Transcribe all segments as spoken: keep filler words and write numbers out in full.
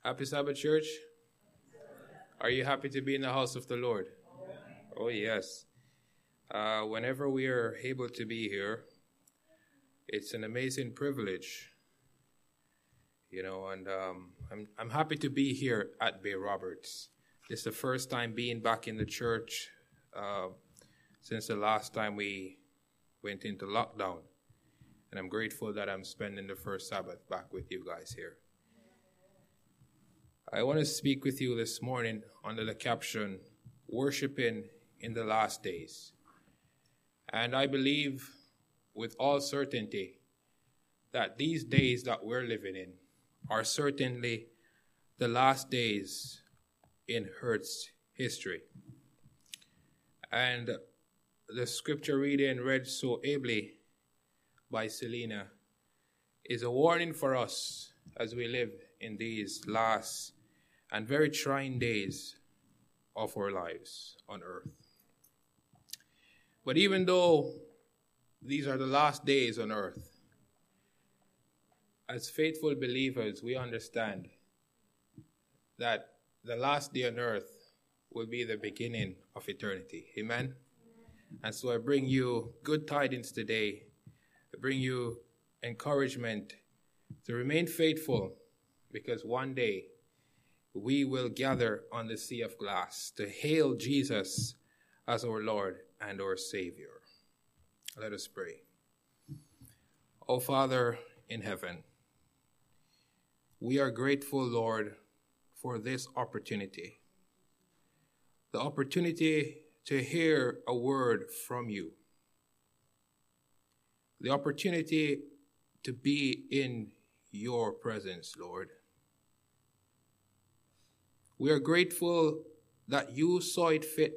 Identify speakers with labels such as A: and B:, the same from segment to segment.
A: Happy Sabbath, church. Are you happy to be in the house of the Lord? Oh, yes. Uh, whenever we are able to be here, it's an amazing privilege. You know, and um, I'm I'm happy to be here at Bay Roberts. This is the first time being back in the church uh, since the last time we went into lockdown. And I'm grateful that I'm spending the first Sabbath back with you guys here. I want to speak with you this morning under the caption, Worshiping in the Last Days. And I believe with all certainty that these days that we're living in are certainly the last days in Earth's history. And the scripture reading read so ably by Selena is a warning for us as we live in these last and very trying days of our lives on earth. But even though these are the last days on earth, as faithful believers, we understand that the last day on earth will be the beginning of eternity. Amen? And so I bring you good tidings today. I bring you encouragement to remain faithful, because one day we will gather on the sea of glass to hail Jesus as our Lord and our Savior. Let us pray. O Father in heaven, we are grateful, Lord, for this opportunity. The opportunity to hear a word from you. The opportunity to be in your presence, Lord. We are grateful that you saw it fit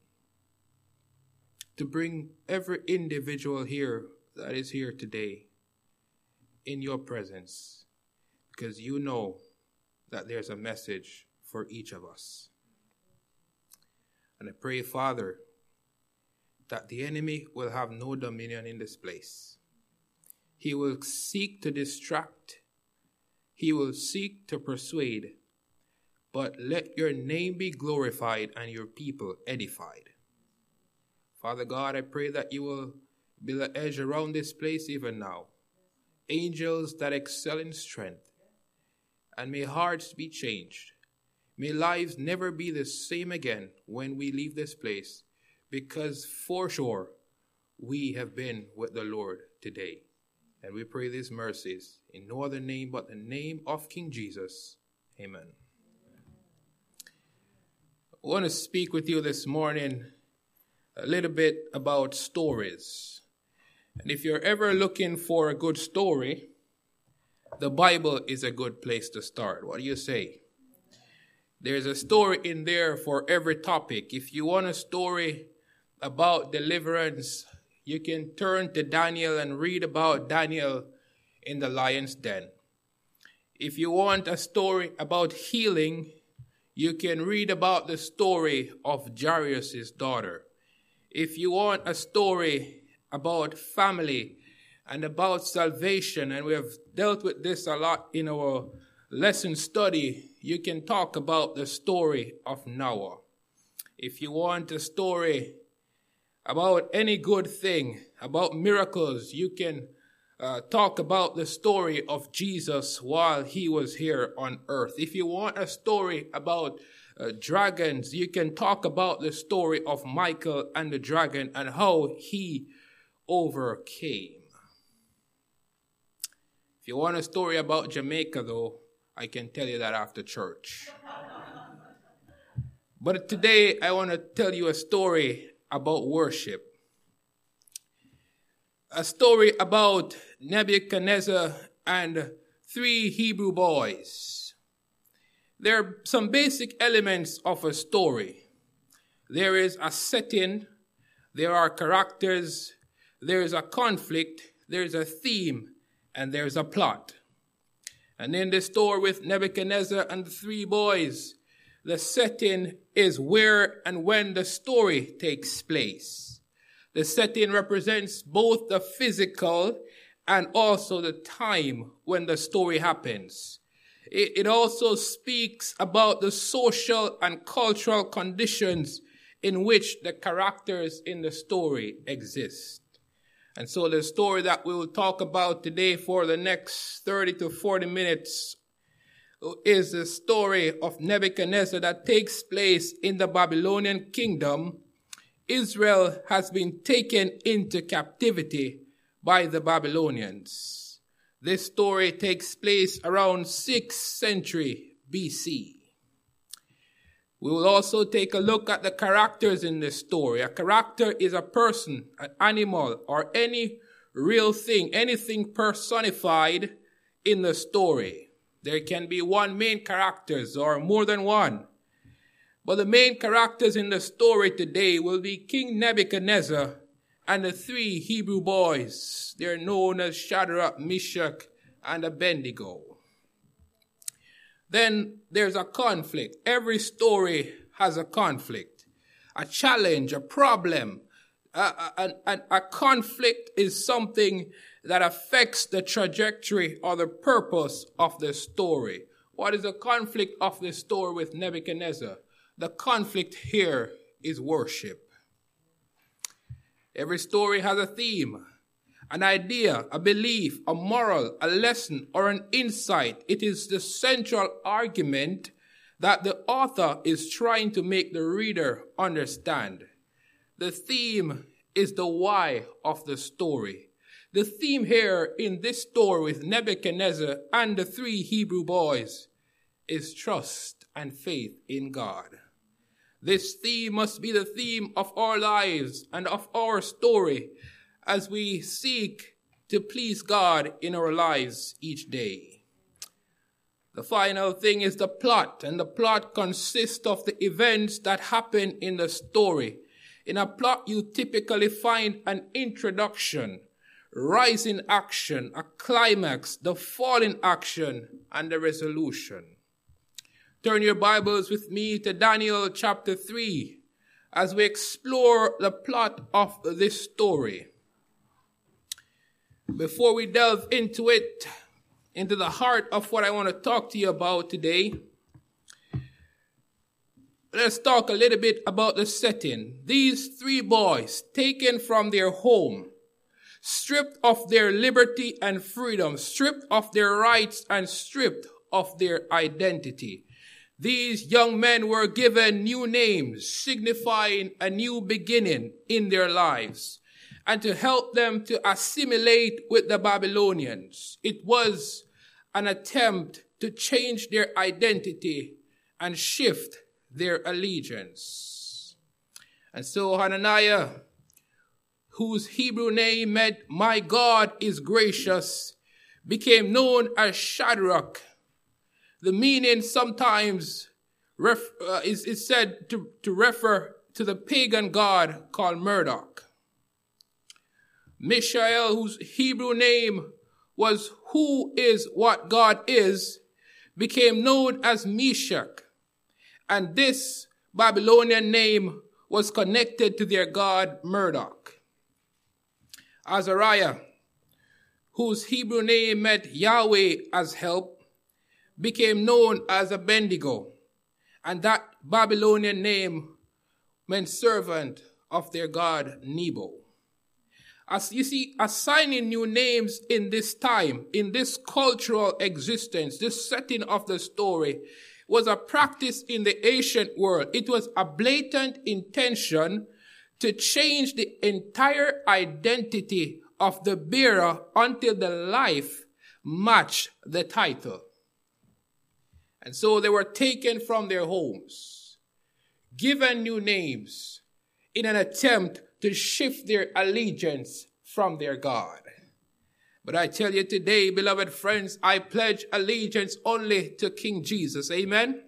A: to bring every individual here that is here today in your presence, because you know that there's a message for each of us. And I pray, Father, that the enemy will have no dominion in this place. He will seek to distract. He will seek to persuade. But let your name be glorified and your people edified. Father God, I pray that you will build an edge around this place even now. Angels that excel in strength. And may hearts be changed. May lives never be the same again when we leave this place, because for sure we have been with the Lord today. And we pray these mercies in no other name but the name of King Jesus. Amen. I want to speak with you this morning a little bit about stories. And if you're ever looking for a good story, the Bible is a good place to start. What do you say? There's a story in there for every topic. If you want a story about deliverance, you can turn to Daniel and read about Daniel in the lion's den. If you want a story about healing, you can read about the story of Jairus' daughter. If you want a story about family and about salvation, and we have dealt with this a lot in our lesson study, you can talk about the story of Noah. If you want a story about any good thing, about miracles, you can uh, talk about the story of Jesus while he was here on earth. If you want a story about uh, dragons, you can talk about the story of Michael and the dragon and how he overcame. If you want a story about Jamaica, though, I can tell you that after church. But today I want to tell you a story about worship. A story about Nebuchadnezzar and three Hebrew boys. There are some basic elements of a story. There is a setting, there are characters, there is a conflict, there is a theme, and there is a plot. And in the story with Nebuchadnezzar and the three boys, the setting is where and when the story takes place. The setting represents both the physical and also the time when the story happens. It, it also speaks about the social and cultural conditions in which the characters in the story exist. And so the story that we will talk about today for the next thirty to forty minutes is the story of Nebuchadnezzar that takes place in the Babylonian kingdom. Israel has been taken into captivity by the Babylonians. This story takes place around sixth century B C. We will also take a look at the characters in this story. A character is a person, an animal, or any real thing, anything personified in the story. There can be one main character or more than one. But the main characters in the story today will be King Nebuchadnezzar and the three Hebrew boys. They're known as Shadrach, Meshach, and Abednego. Then there's a conflict. Every story has a conflict, a challenge, a problem. A, a, a, a conflict is something that affects the trajectory or the purpose of the story. What is the conflict of the story with Nebuchadnezzar? The conflict here is worship. Every story has a theme, an idea, a belief, a moral, a lesson, or an insight. It is the central argument that the author is trying to make the reader understand. The theme is the why of the story. The theme here in this story with Nebuchadnezzar and the three Hebrew boys is trust and faith in God. This theme must be the theme of our lives and of our story as we seek to please God in our lives each day. The final thing is the plot, and the plot consists of the events that happen in the story. In a plot, you typically find an introduction, rise in action, a climax, the fall in action, and the resolution. Turn your Bibles with me to Daniel chapter three as we explore the plot of this story. Before we delve into it, into the heart of what I want to talk to you about today, let's talk a little bit about the setting. These three boys, taken from their home, stripped of their liberty and freedom, stripped of their rights and stripped of their identity. These young men were given new names, signifying a new beginning in their lives, and to help them to assimilate with the Babylonians. It was an attempt to change their identity and shift their allegiance. And so Hananiah, whose Hebrew name meant "my God is gracious," became known as Shadrach. The meaning sometimes ref, uh, is, is said to, to refer to the pagan god called Marduk. Mishael, whose Hebrew name was "who is what God is," became known as Meshach. And this Babylonian name was connected to their god Marduk. Azariah, whose Hebrew name meant Yahweh as help, became known as Abednego, and that Babylonian name meant servant of their god Nebo. As you see, assigning new names in this time, in this cultural existence, this setting of the story, was a practice in the ancient world. It was a blatant intention to change the entire identity of the bearer until the life matched the title. And so they were taken from their homes, given new names in an attempt to shift their allegiance from their God. But I tell you today, beloved friends, I pledge allegiance only to King Jesus. Amen?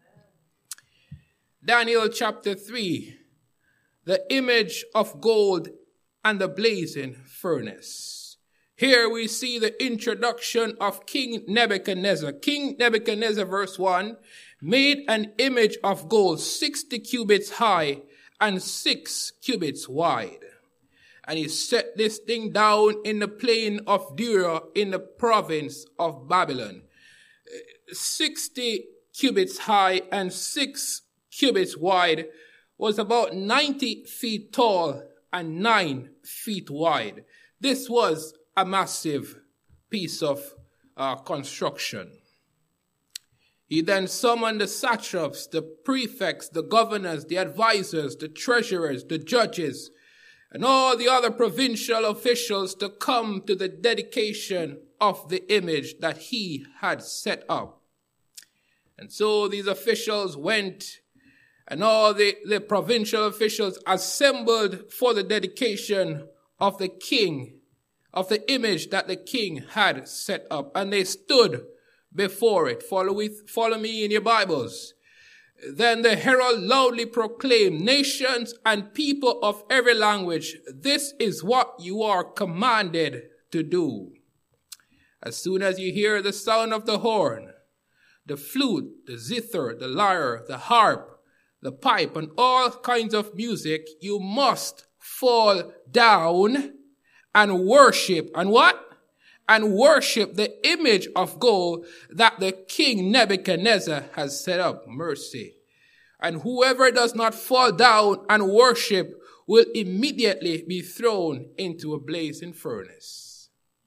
A: Daniel chapter three, the image of gold and the blazing furnace. Here we see the introduction of King Nebuchadnezzar. King Nebuchadnezzar, verse one, made an image of gold sixty cubits high and six cubits wide. And he set this thing down in the plain of Dura in the province of Babylon. sixty cubits high and six cubits wide, was about ninety feet tall and nine feet wide. This was a massive piece of uh, construction. He then summoned the satraps, the prefects, the governors, the advisors, the treasurers, the judges, and all the other provincial officials to come to the dedication of the image that he had set up. And so these officials went, and all the, the provincial officials assembled for the dedication of the king, of the image that the king had set up. And they stood before it. Follow, with, follow me in your Bibles. Then the herald loudly proclaimed, nations and people of every language, this is what you are commanded to do. As soon as you hear the sound of the horn, the flute, the zither, the lyre, the harp, the pipe, and all kinds of music, you must fall down and worship. And what? And worship the image of gold that the king Nebuchadnezzar has set up. Mercy. And whoever does not fall down and worship will immediately be thrown into a blazing furnace.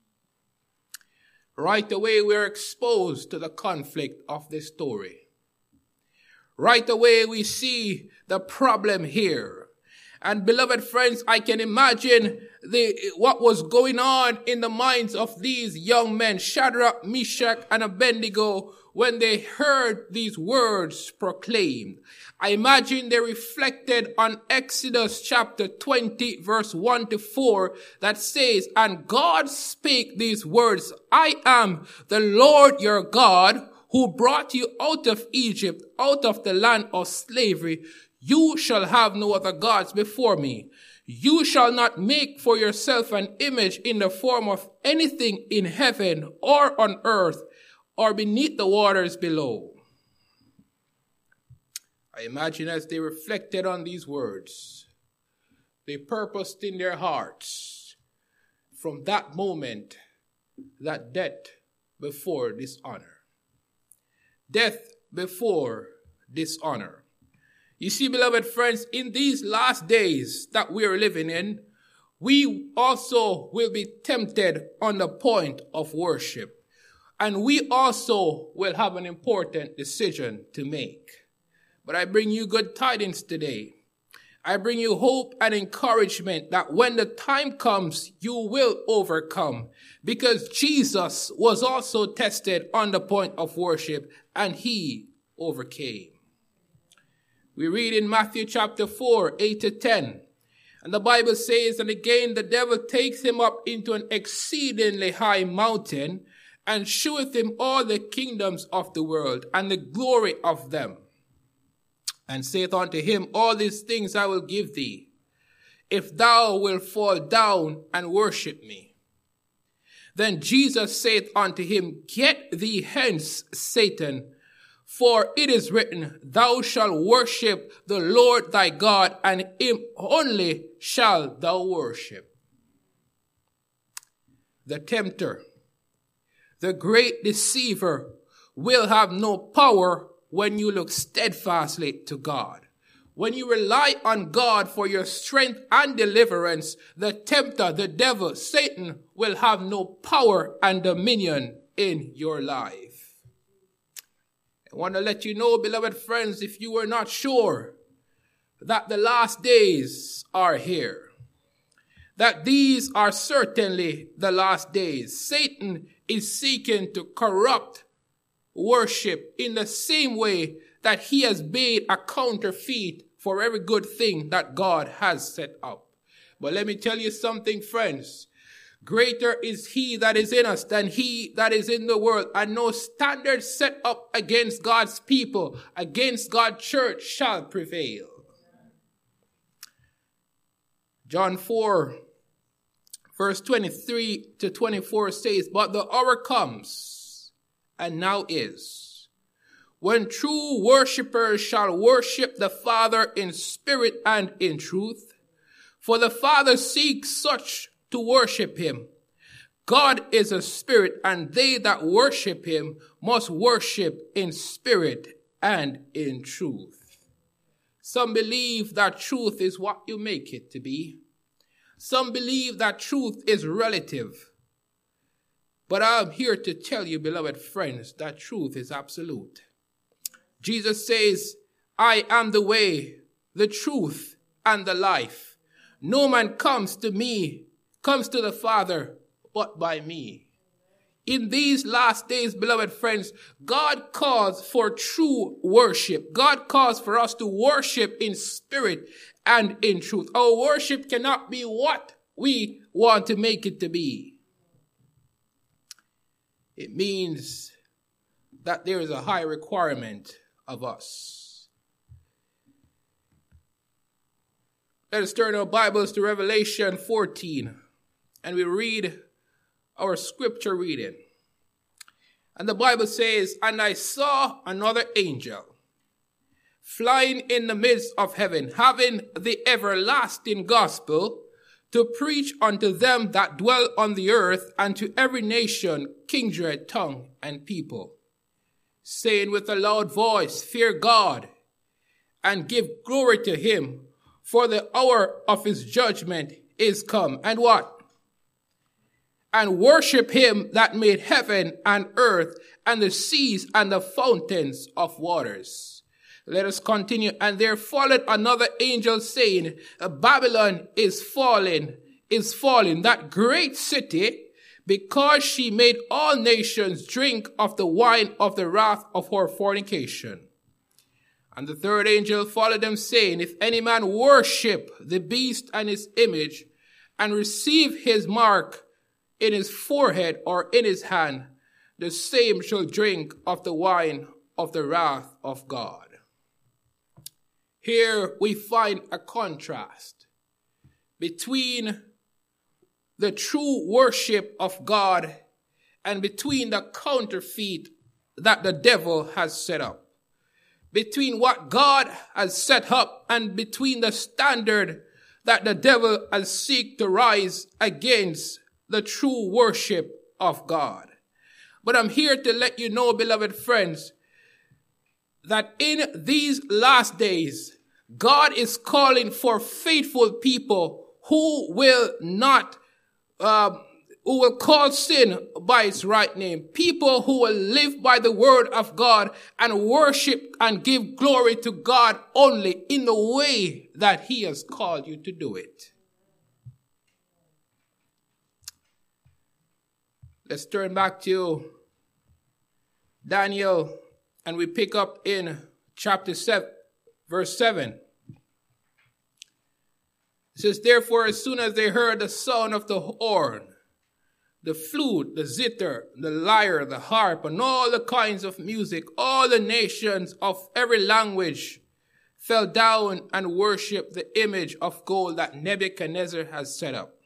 A: Right away, we're exposed to the conflict of this story. Right away, we see the problem here. And beloved friends, I can imagine the what was going on in the minds of these young men, Shadrach, Meshach, and Abednego, when they heard these words proclaimed. I imagine they reflected on Exodus chapter twenty, verse one to four, that says, and God spake these words, I am the Lord your God, who brought you out of Egypt, out of the land of slavery. You shall have no other gods before me. You shall not make for yourself an image in the form of anything in heaven or on earth or beneath the waters below. I imagine as they reflected on these words, they purposed in their hearts from that moment that death before dishonor. Death before dishonor. You see, beloved friends, in these last days that we are living in, we also will be tempted on the point of worship. And we also will have an important decision to make. But I bring you good tidings today. I bring you hope and encouragement that when the time comes, you will overcome. Because Jesus was also tested on the point of worship, and he overcame. We read in Matthew chapter four, eight to ten. And the Bible says, and again the devil takes him up into an exceedingly high mountain, and sheweth him all the kingdoms of the world, and the glory of them. And saith unto him, all these things I will give thee, if thou wilt fall down and worship me. Then Jesus saith unto him, get thee hence, Satan, for it is written, thou shalt worship the Lord thy God, and him only shalt thou worship. The tempter, the great deceiver, will have no power when you look steadfastly to God. When you rely on God for your strength and deliverance, the tempter, the devil, Satan, will have no power and dominion in your life. I want to let you know, beloved friends, if you were not sure, that the last days are here. That these are certainly the last days. Satan is seeking to corrupt worship in the same way that he has made a counterfeit for every good thing that God has set up. But let me tell you something, friends. Greater is he that is in us than he that is in the world. And no standard set up against God's people, against God's church, shall prevail. John four, verse twenty-three to twenty-four says, but the hour comes, and now is, when true worshippers shall worship the Father in spirit and in truth. For the Father seeks such to worship him. God is a spirit, and they that worship him must worship in spirit and in truth. Some believe that truth is what you make it to be. Some believe that truth is relative. But I'm here to tell you, beloved friends, that truth is absolute. Jesus says, I am the way, the truth, and the life. No man comes to me, comes to the Father, but by me. In these last days, beloved friends, God calls for true worship. God calls for us to worship in spirit and in truth. Our worship cannot be what we want to make it to be. It means that there is a high requirement of us. Let us turn our Bibles to Revelation fourteen, and we read our scripture reading. And the Bible says, and I saw another angel flying in the midst of heaven, having the everlasting gospel to preach unto them that dwell on the earth, and to every nation, kindred, tongue, and people, saying with a loud voice, fear God, and give glory to him, for the hour of his judgment is come. And what? And worship him that made heaven and earth and the seas and the fountains of waters. Let us continue. And there followed another angel saying, Babylon is fallen, is fallen, that great city, because she made all nations drink of the wine of the wrath of her fornication. And the third angel followed them, saying, if any man worship the beast and his image, and receive his mark in his forehead or in his hand, the same shall drink of the wine of the wrath of God. Here we find a contrast between the true worship of God and between the counterfeit that the devil has set up. Between what God has set up and between the standard that the devil has seek to rise against the true worship of God. But I'm here to let you know, beloved friends, that in these last days, God is calling for faithful people who will not, uh, who will call sin by its right name. People who will live by the word of God and worship and give glory to God only in the way that he has called you to do it. Let's turn back to Daniel, and we pick up in chapter seven, verse seven. It says, therefore, as soon as they heard the sound of the horn, the flute, the zither, the lyre, the harp, and all the kinds of music, all the nations of every language fell down and worshipped the image of gold that Nebuchadnezzar has set up.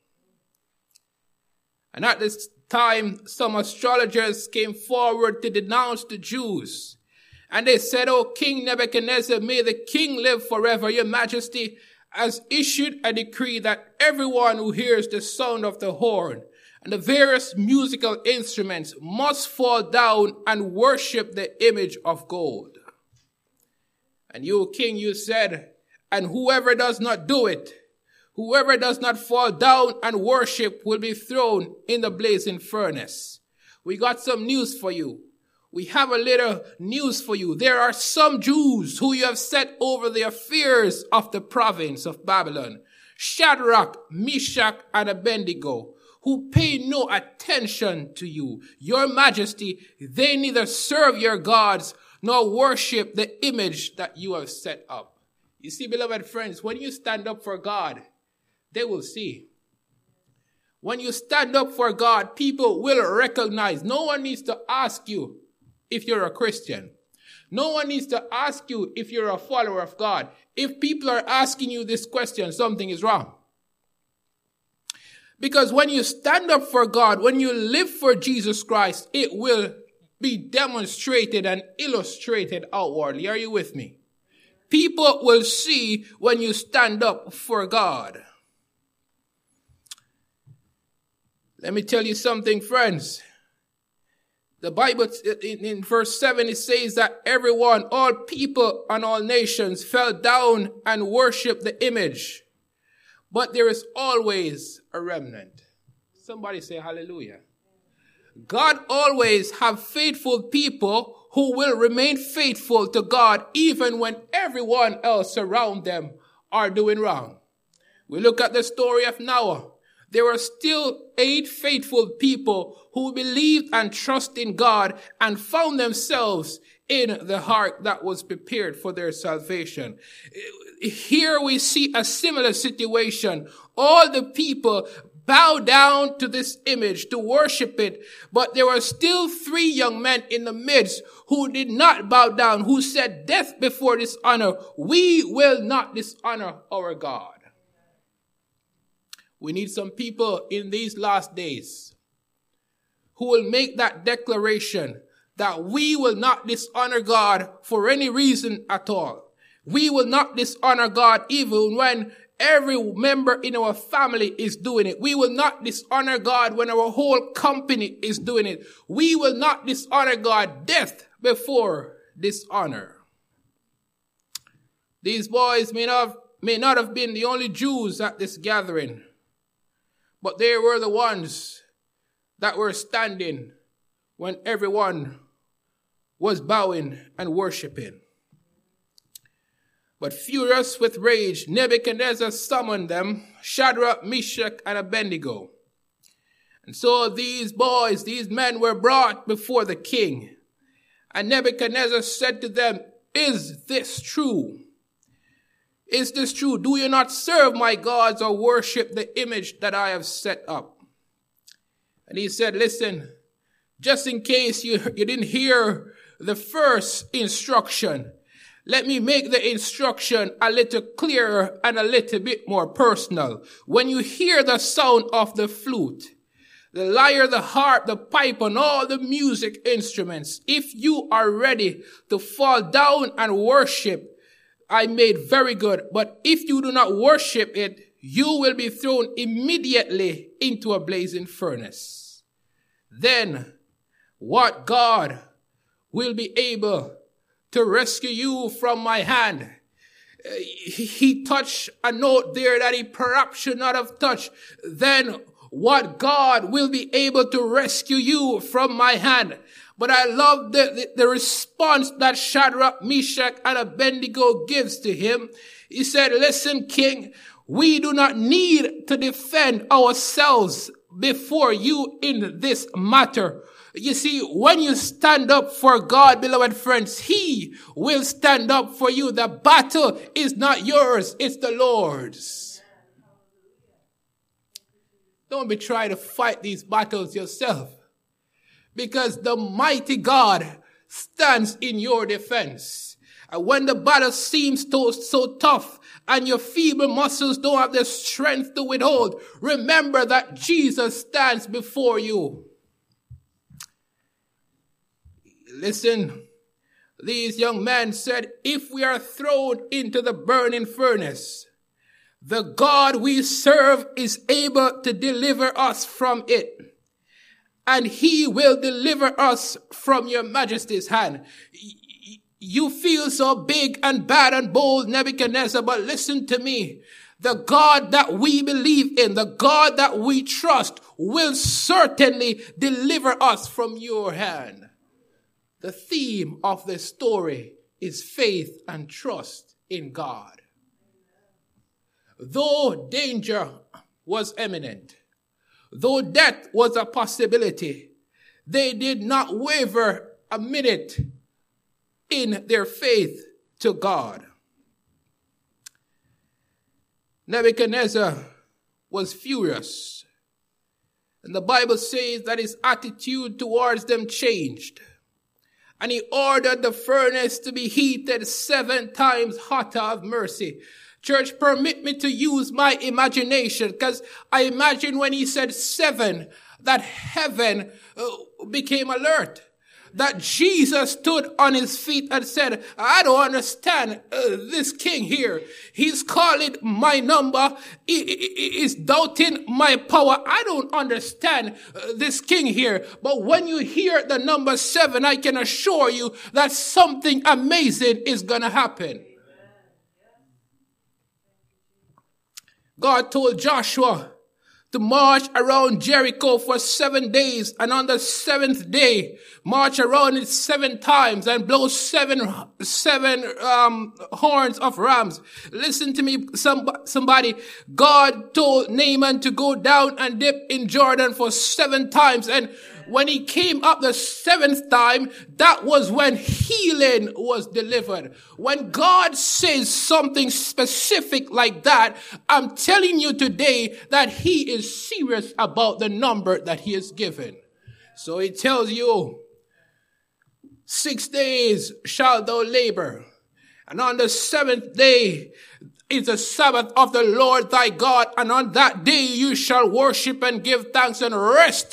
A: And at this time, some astrologers came forward to denounce the Jews. And they said, O King Nebuchadnezzar, may the king live forever. Your majesty has issued a decree that everyone who hears the sound of the horn and the various musical instruments must fall down and worship the image of gold. And you, king, you said, and whoever does not do it, whoever does not fall down and worship will be thrown in the blazing furnace. We got some news for you. We have a little news for you. There are some Jews who you have set over the affairs of the province of Babylon, Shadrach, Meshach, and Abednego, who pay no attention to you. Your majesty, they neither serve your gods nor worship the image that you have set up. You see, beloved friends, when you stand up for God, they will see. When you stand up for God, people will recognize. No one needs to ask you if you're a Christian. No one needs to ask you if you're a follower of God. If people are asking you this question, something is wrong. Because when you stand up for God, when you live for Jesus Christ, it will be demonstrated and illustrated outwardly. Are you with me? People will see when you stand up for God. Let me tell you something, friends. The Bible, in, in verse seven, it says that everyone, all people and all nations fell down and worshiped the image. But there is always a remnant. Somebody say hallelujah. God always have faithful people who will remain faithful to God even when everyone else around them are doing wrong. We look at the story of Noah. There were still eight faithful people who believed and trusted in God and found themselves in the ark that was prepared for their salvation. Here we see a similar situation. All the people bow down to this image to worship it, but there were still three young men in the midst who did not bow down, who said, death before dishonor. We will not dishonor our God. We need some people in these last days who will make that declaration that we will not dishonor God for any reason at all. We will not dishonor God even when every member in our family is doing it. We will not dishonor God when our whole company is doing it. We will not dishonor God. Death before dishonor. These boys may not, may not have been the only Jews at this gathering, but they were the ones that were standing when everyone was bowing and worshiping. But furious with rage, Nebuchadnezzar summoned them, Shadrach, Meshach, and Abednego. And so these boys, these men were brought before the king. And Nebuchadnezzar said to them, is this true? Is this true? Do you not serve my gods or worship the image that I have set up? And he said, listen, just in case you, you didn't hear the first instruction, let me make the instruction a little clearer and a little bit more personal. When you hear the sound of the flute, the lyre, the harp, the pipe, and all the music instruments, if you are ready to fall down and worship, I made very good. But if you do not worship it, you will be thrown immediately into a blazing furnace. Then what God will be able to rescue you from my hand? He touched a note there that he perhaps should not have touched. Then what God will be able to rescue you from my hand? But I love the, the, the response that Shadrach, Meshach, and Abednego gives to him. He said, listen, king, we do not need to defend ourselves before you in this matter. You see, when you stand up for God, beloved friends, he will stand up for you. The battle is not yours, it's the Lord's. Don't be trying to fight these battles yourself, because the mighty God stands in your defense. And when the battle seems so, so tough and your feeble muscles don't have the strength to withhold, remember that Jesus stands before you. Listen, these young men said, if we are thrown into the burning furnace, the God we serve is able to deliver us from it. And he will deliver us from your majesty's hand. You feel so big and bad and bold, Nebuchadnezzar, but listen to me. The God that we believe in, the God that we trust, will certainly deliver us from your hand. The theme of this story is faith and trust in God. Though danger was imminent, though death was a possibility, they did not waver a minute in their faith to God. Nebuchadnezzar was furious, and the Bible says that his attitude towards them changed. And he ordered the furnace to be heated seven times hotter of mercy. Church, permit me to use my imagination, because I imagine when he said seven, that heaven uh, became alert. that Jesus stood on his feet and said, I don't understand uh, this king here. He's calling my number. He, he, he's doubting my power. I don't understand uh, this king here. But when you hear the number seven, I can assure you that something amazing is going to happen. God told Joshua to march around Jericho for seven days, and on the seventh day, march around it seven times and blow seven, seven, um, horns of rams. Listen to me, some, somebody. God told Naaman to go down and dip in Jordan for seven times, and when he came up the seventh time, that was when healing was delivered. When God says something specific like that, I'm telling you today that he is serious about the number that he has given. So he tells you, six days shall thou labor, and on the seventh day is the Sabbath of the Lord thy God, and on that day you shall worship and give thanks and rest.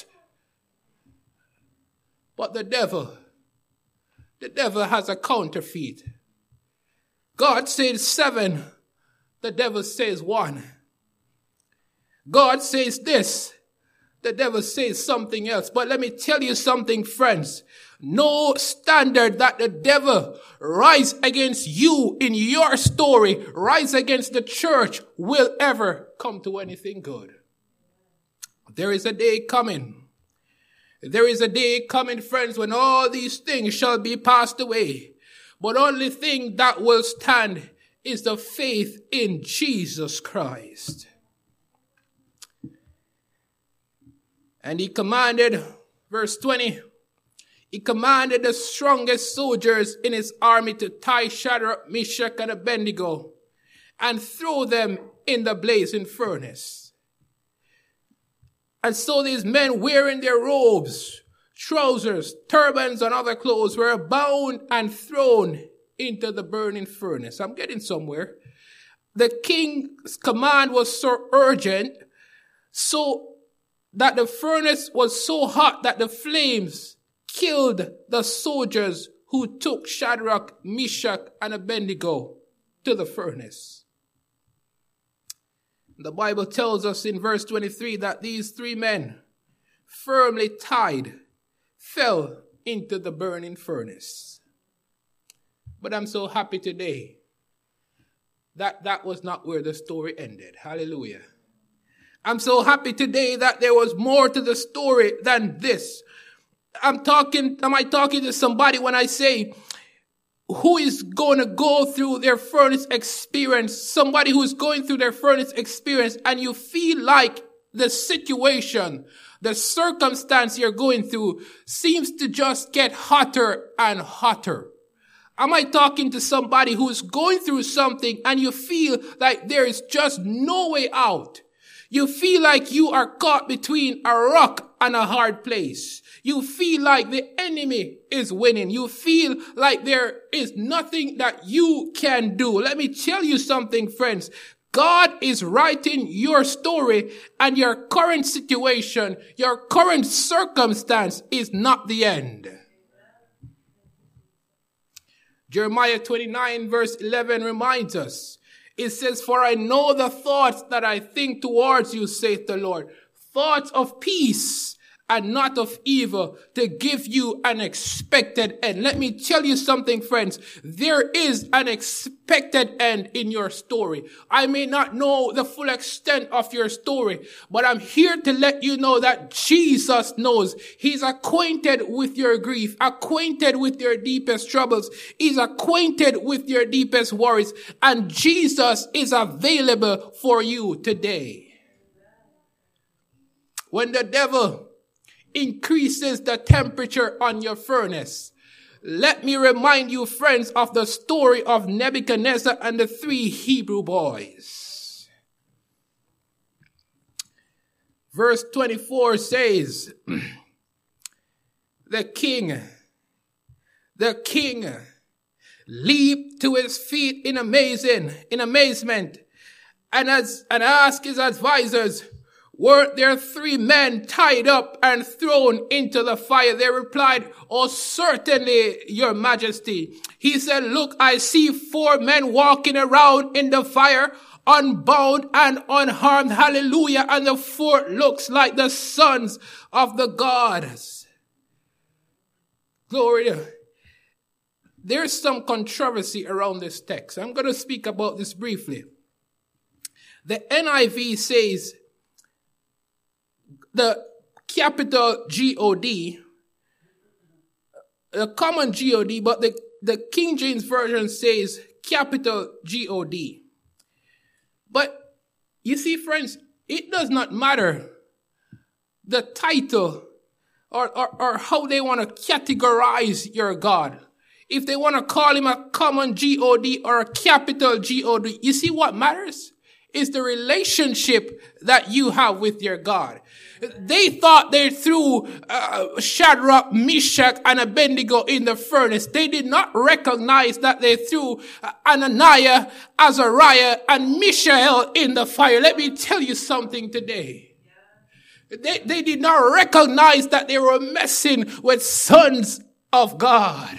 A: But the devil, the devil has a counterfeit. God says seven, the devil says one. God says this, the devil says something else. But let me tell you something, friends. No standard that the devil rise against you in your story, rise against the church, will ever come to anything good. There is a day coming. There is a day coming, friends, when all these things shall be passed away. But only thing that will stand is the faith in Jesus Christ. And he commanded, verse twenty, he commanded the strongest soldiers in his army to tie Shadrach, Meshach, and Abednego and throw them in the blazing furnace. And so these men, wearing their robes, trousers, turbans, and other clothes, were bound and thrown into the burning furnace. I'm getting somewhere. The king's command was so urgent, so that the furnace was so hot that the flames killed the soldiers who took Shadrach, Meshach, and Abednego to the furnace. The Bible tells us in verse twenty-three that these three men, firmly tied, fell into the burning furnace. But I'm so happy today that that was not where the story ended. Hallelujah. I'm so happy today that there was more to the story than this. I'm talking, am I talking to somebody when I say, who is going to go through their furnace experience, somebody who is going through their furnace experience, and you feel like the situation, the circumstance you're going through seems to just get hotter and hotter. Am I talking to somebody who's going through something and you feel like there is just no way out? You feel like you are caught between a rock and a hard place. You feel like the enemy is winning. You feel like there is nothing that you can do. Let me tell you something, friends. God is writing your story, and your current situation, your current circumstance is not the end. Jeremiah twenty-nine verse eleven reminds us. It says, for I know the thoughts that I think towards you, saith the Lord. Thoughts of peace and not of evil, to give you an expected end. Let me tell you something, friends. There is an expected end in your story. I may not know the full extent of your story, but I'm here to let you know that Jesus knows. He's acquainted with your grief, acquainted with your deepest troubles. He's acquainted with your deepest worries, and Jesus is available for you today. When the devil increases the temperature on your furnace, let me remind you, friends, of the story of Nebuchadnezzar and the three Hebrew boys. Verse twenty-four says, the king, the king leaped to his feet in amazing, in amazement, and as and asked his advisors, weren't there three men tied up and thrown into the fire? They replied, oh, certainly, your majesty. He said, look, I see four men walking around in the fire, unbound and unharmed. Hallelujah. And the fourth looks like the sons of the gods. Glory to God. There's some controversy around this text. I'm going to speak about this briefly. The N I V says the capital G O D, the common G O D, but the, the King James Version says capital G O D. But you see, friends, it does not matter the title or, or, or how they want to categorize your God. If they want to call him a common G O D or a capital G O D, you see what matters is the relationship that you have with your God. They thought they threw uh, Shadrach, Meshach, and Abednego in the furnace. They did not recognize that they threw uh, Ananias, Azariah, and Mishael in the fire. Let me tell you something today. They, they did not recognize that they were messing with sons of God.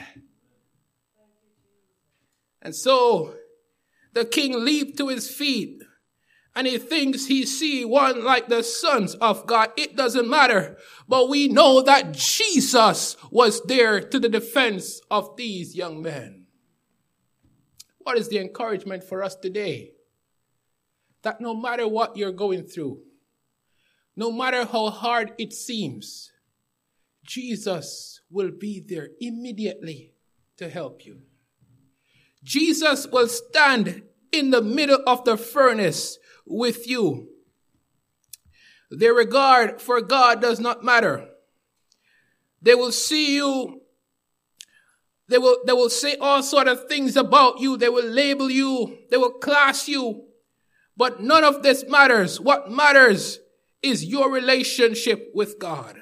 A: And so the king leaped to his feet and he thinks he see one like the sons of God. It doesn't matter. But we know that Jesus was there to the defense of these young men. What is the encouragement for us today? That no matter what you're going through, no matter how hard it seems, Jesus will be there immediately to help you. Jesus will stand in the middle of the furnace with you. Their regard for God does not matter. They will see you. They will, they will say all sort of things about you. They will label you. They will class you. But none of this matters. What matters is your relationship with God.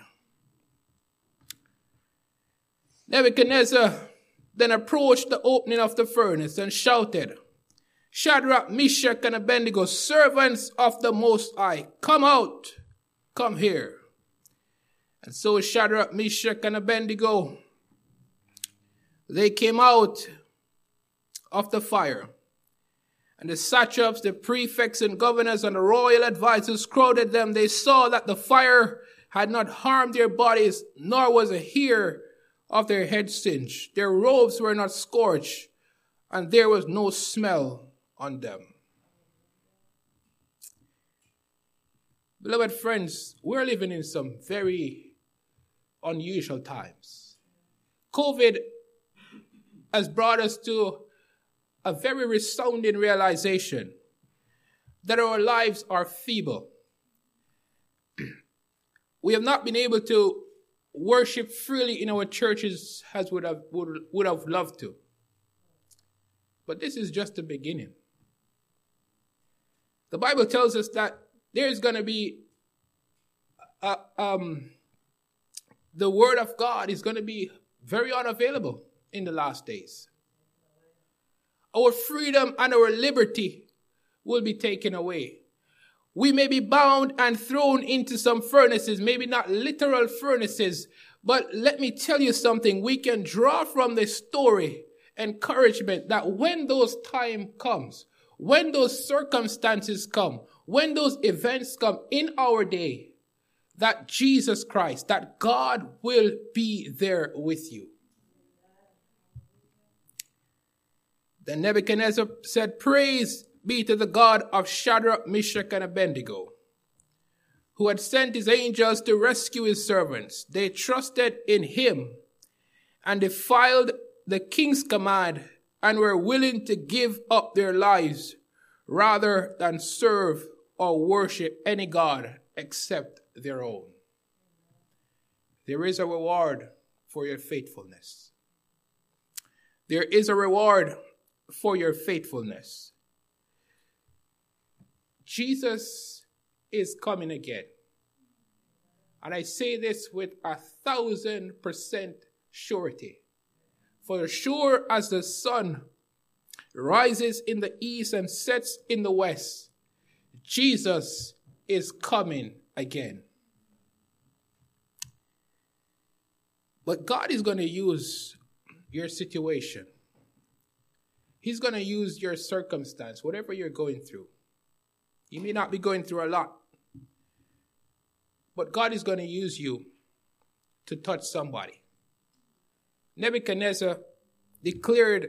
A: Nebuchadnezzar then approached the opening of the furnace and shouted, Shadrach, Meshach, and Abednego, servants of the Most High, come out, come here. And so Shadrach, Meshach, and Abednego, they came out of the fire. And the satraps, the prefects and governors and the royal advisors crowded them. They saw that the fire had not harmed their bodies, nor was a hair of their heads singed. Their robes were not scorched, and there was no smell on them. Beloved friends, we're living in some very unusual times. COVID has brought us to a very resounding realization that our lives are feeble. We have not been able to worship freely in our churches as would have, would, would have loved to. But this is just the beginning. The Bible tells us that there's going to be, uh, um, the word of God is going to be very unavailable in the last days. Our freedom and our liberty will be taken away. We may be bound and thrown into some furnaces, maybe not literal furnaces, but let me tell you something. We can draw from this story encouragement that when those time comes, when those circumstances come, when those events come in our day, that Jesus Christ, that God will be there with you. Then Nebuchadnezzar said, praise be to the God of Shadrach, Meshach, and Abednego, who had sent his angels to rescue his servants. They trusted in him and defied the king's command and were willing to give up their lives rather than serve or worship any god except their own. There is a reward for your faithfulness. There is a reward for your faithfulness. Jesus is coming again. And I say this with a thousand percent surety. For sure as the sun rises in the east and sets in the west, Jesus is coming again. But God is going to use your situation. He's going to use your circumstance, whatever you're going through. You may not be going through a lot, but God is going to use you to touch somebody. Nebuchadnezzar declared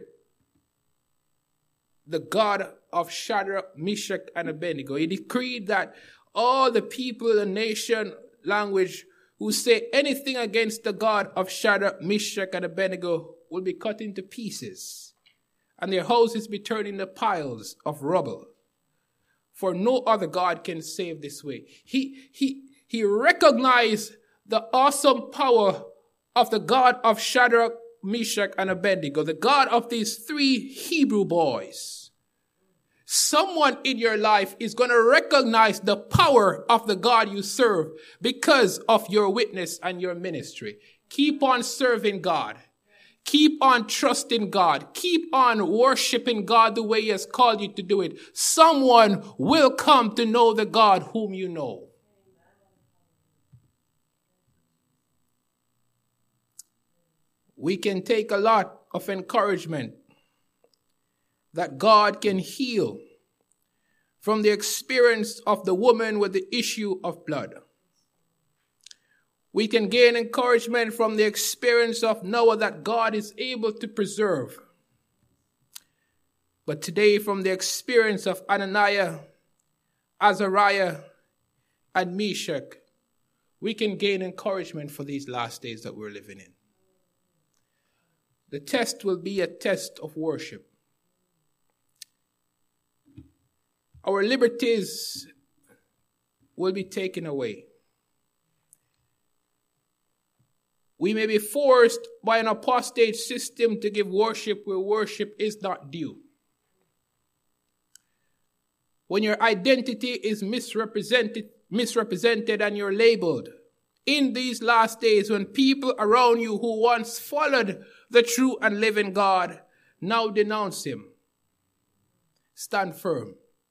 A: the God of Shadrach, Meshach, and Abednego. He decreed that all the people, the nation, language who say anything against the God of Shadrach, Meshach, and Abednego will be cut into pieces, and their houses be turned into piles of rubble. For no other God can save this way. He, he, he recognized the awesome power of the God of Shadrach, Meshach, and Abednego, the God of these three Hebrew boys. Someone in your life is going to recognize the power of the God you serve because of your witness and your ministry. Keep on serving God. Keep on trusting God. Keep on worshiping God the way He has called you to do it. Someone will come to know the God whom you know. We can take a lot of encouragement that God can heal from the experience of the woman with the issue of blood. We can gain encouragement from the experience of Noah that God is able to preserve. But today, from the experience of Ananias, Azariah, and Meshach, we can gain encouragement for these last days that we're living in. The test will be a test of worship. Our liberties will be taken away. We may be forced by an apostate system to give worship where worship is not due. When your identity is misrepresented, misrepresented and you're labeled. In these last days, when people around you who once followed the true and living God now denounce Him, stand firm.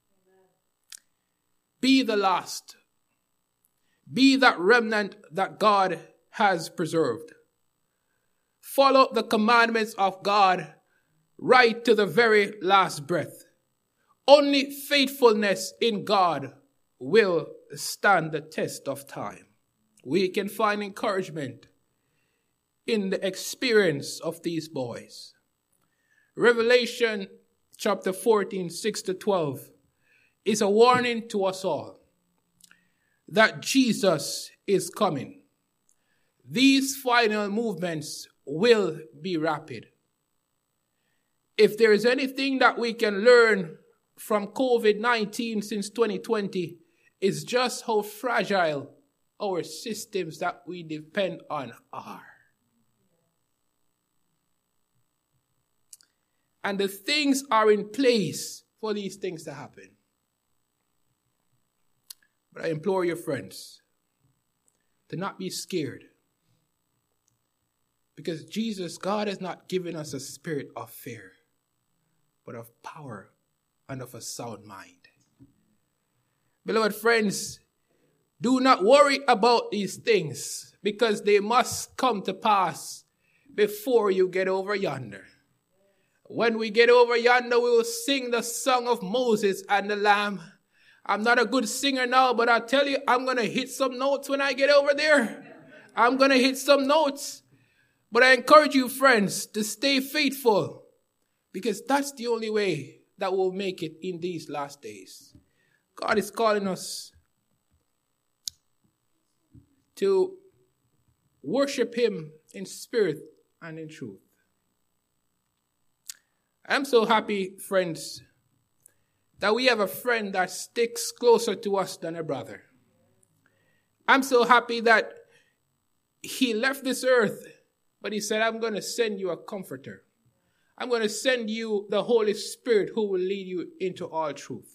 A: Be the last. Be that remnant that God has preserved. Follow the commandments of God right to the very last breath. Only faithfulness in God will stand the test of time. We can find encouragement in the experience of these boys. Revelation chapter fourteen, six to twelve is a warning to us all that Jesus is coming. These final movements will be rapid. If there is anything that we can learn from covid nineteen since twenty twenty, is just how fragile our systems that we depend on are. And the things are in place for these things to happen. But I implore your friends to not be scared. Because Jesus, God has not given us a spirit of fear, but of power and of a sound mind. Beloved friends, do not worry about these things, because they must come to pass before you get over yonder. When we get over yonder, we will sing the song of Moses and the Lamb. I'm not a good singer now, but I tell you, I'm going to hit some notes when I get over there. I'm going to hit some notes. But I encourage you, friends, to stay faithful, because that's the only way that we'll make it in these last days. God is calling us to worship Him in spirit and in truth. I'm so happy, friends, that we have a friend that sticks closer to us than a brother. I'm so happy that He left this earth, but He said, I'm going to send you a comforter. I'm going to send you the Holy Spirit who will lead you into all truth.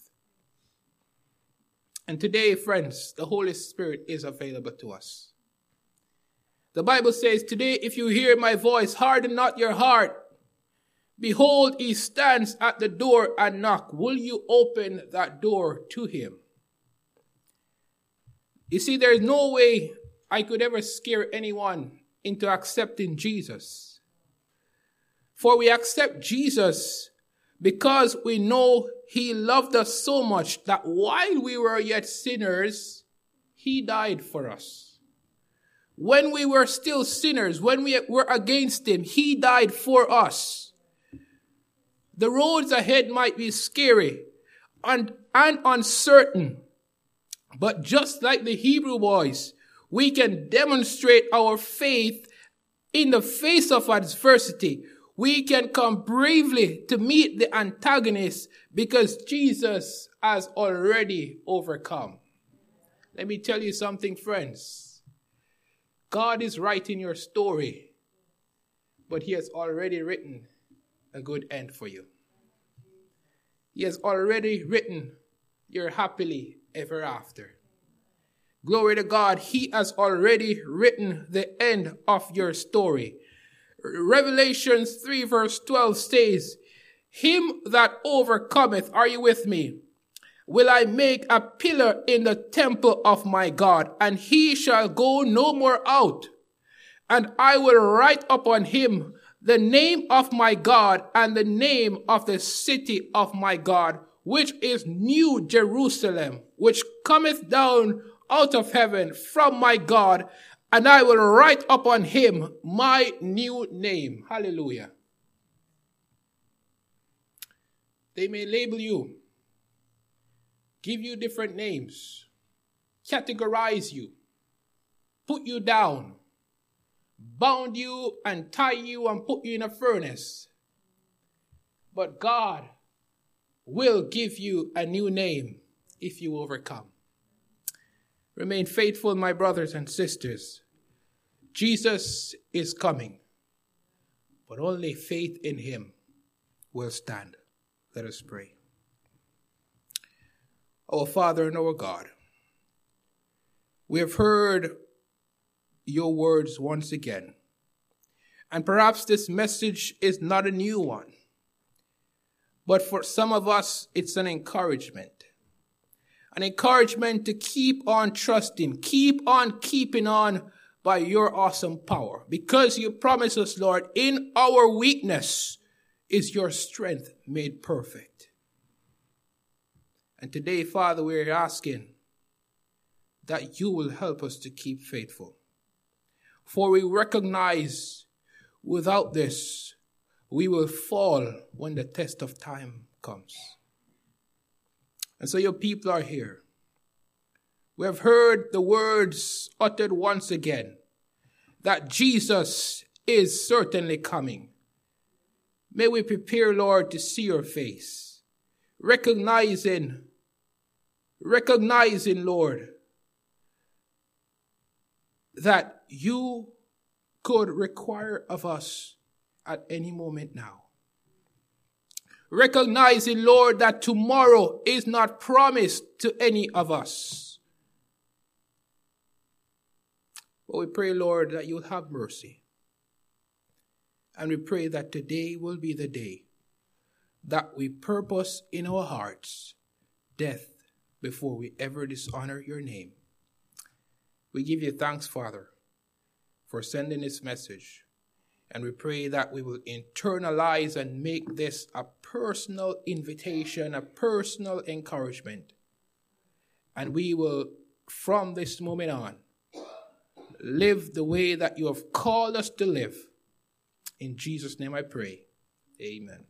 A: And today, friends, the Holy Spirit is available to us. The Bible says, today, if you hear my voice, harden not your heart. Behold, He stands at the door and knock. Will you open that door to Him? You see, there is no way I could ever scare anyone into accepting Jesus. For we accept Jesus because we know he loved us so much that while we were yet sinners, he died for us. When we were still sinners, when we were against him, he died for us. The roads ahead might be scary and, and uncertain, but just like the Hebrew boys, we can demonstrate our faith in the face of adversity. We can come bravely to meet the antagonist because Jesus has already overcome. Let me tell you something, friends. God is writing your story, but he has already written a good end for you. He has already written your happily ever after. Glory to God, he has already written the end of your story. Revelation three verse twelve says, him that overcometh, are you with me? Will I make a pillar in the temple of my God, and he shall go no more out. And I will write upon him the name of my God and the name of the city of my God, which is New Jerusalem, which cometh down out of heaven from my God, and I will write upon him my new name. Hallelujah. They may label you, give you different names, categorize you, put you down, bound you and tie you and put you in a furnace. But God will give you a new name if you overcome. Remain faithful, my brothers and sisters. Jesus is coming, but only faith in him will stand. Let us pray. Our Father and our God, we have heard your words once again. And perhaps this message is not a new one, but for some of us, it's an encouragement. An encouragement to keep on trusting, keep on keeping on by your awesome power. Because you promise us, Lord, in our weakness is your strength made perfect. And today, Father, we're asking that you will help us to keep faithful. For we recognize without this, we will fall when the test of time comes. And so your people are here. We have heard the words uttered once again that Jesus is certainly coming. May we prepare, Lord, to see your face, recognizing, recognizing, Lord, that you could require of us at any moment now. Recognizing, Lord, that tomorrow is not promised to any of us. But we pray, Lord, that you'll have mercy. And we pray that today will be the day that we purpose in our hearts death before we ever dishonor your name. We give you thanks, Father, for sending this message. And we pray that we will internalize and make this a personal invitation, a personal encouragement. And we will, from this moment on, live the way that you have called us to live. In Jesus' name I pray. Amen.